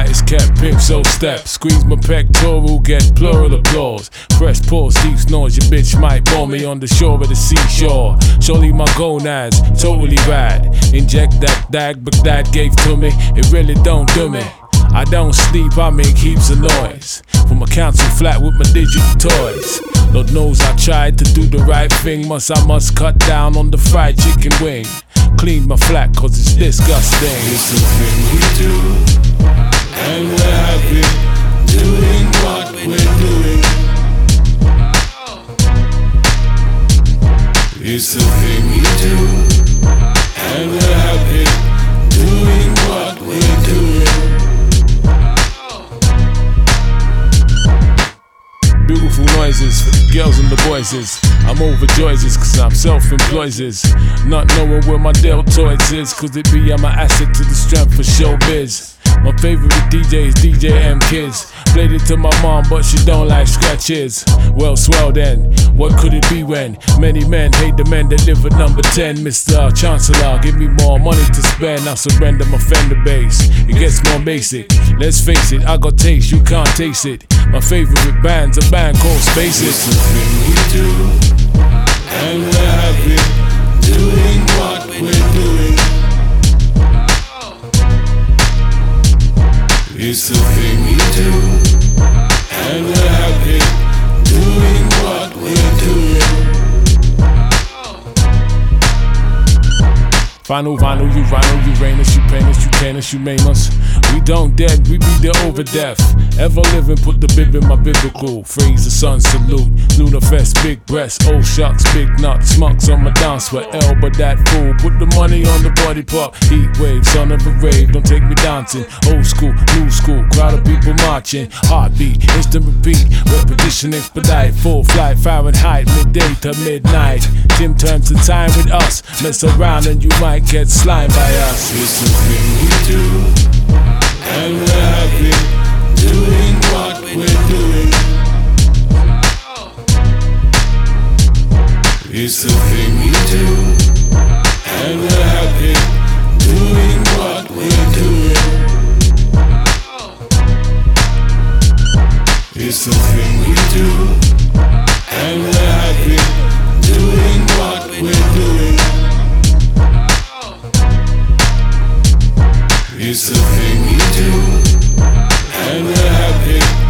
Tightest kept pimp, so step. Squeeze my pectoral, get plural applause. Press pause, deep snores, your bitch might bore me on the shore of the seashore. Surely my gonads, totally rad. Inject that dag, but that gave to me, it really don't do me. I don't sleep, I make heaps of noise. From a council flat with my digital toys. Lord knows I tried to do the right thing. I must cut down on the fried chicken wing. Clean my flat cause it's disgusting. It's the thing we do, and we're happy doing what we're doing. It's the thing we do, and we're happy doing what we're doing. Beautiful noises for the girls and the boys. I'm overjoyed cause I'm self-employed. Not knowing where my deltoids is, cause it be I'm an asset to the strength for showbiz. My favorite DJ is DJ M Kids. Played it to my mom but she don't like scratches. Well swell then, what could it be when many men hate the men that live at number 10? Mr. Chancellor, give me more money to spend, I surrender my fender bass. It gets more basic, let's face it, I got taste, you can't taste it. My favorite band's a band called Spaces. It's the thing we do, and we're happy doing what we're doing. It's the thing we do, and we're happy doing what we're doing. Final vinyl, Uranus, you pain us, you can us, you maim us. We don't dead, we be the over deaf. Ever living, put the bib in my biblical phrase, the sun salute. Lunar Fest, big breasts, oh shucks, big nuts, smucks on my dance with elbow that fool. Put the money on the body part, heat wave, son of a rave, don't take me dancing. Old school, new school, crowd of people marching. Heartbeat, instant repeat, repetition expedite. Full flight, Fahrenheit, midday to midnight. Gym turns to time with us, mess around and you might get slimed by us. It's the thing we do, and we're happy doing what we're doing. It's the thing we do, and we're happy doing what we're doing. It's the thing we do, and we're happy doing what we're doing. It's the thing we do, and we're happy